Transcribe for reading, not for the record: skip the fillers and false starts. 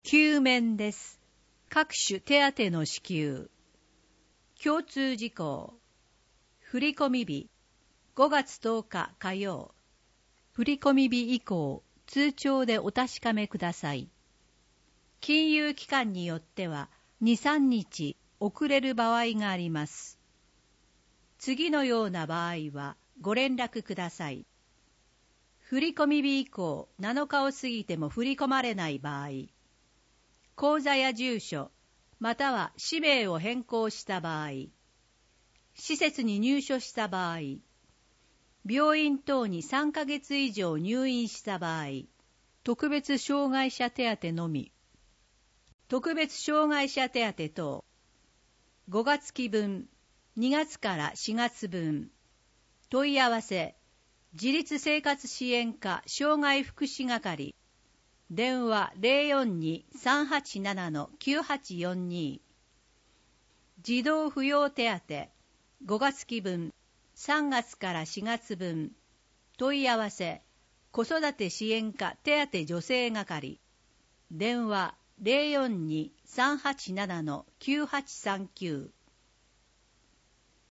救免です。各種手当の支給。共通事項。振込日5月10日火曜。振込日以降、通帳でお確かめください。金融機関によっては2、3日遅れる場合があります。次のような場合はご連絡ください。振込日以降7日を過ぎても振り込まれない場合、口座や住所、または氏名を変更した場合、施設に入所した場合、病院等に3ヶ月以上入院した場合、特別障害者手当のみ、特別障害者手当等、5月期分、2月から4月分、問い合わせ、自立生活支援課障害福祉係、電話 042-387-9842 児童扶養手当5月期分3月から4月分問い合わせ子育て支援課手当助成係電話 042-387-9839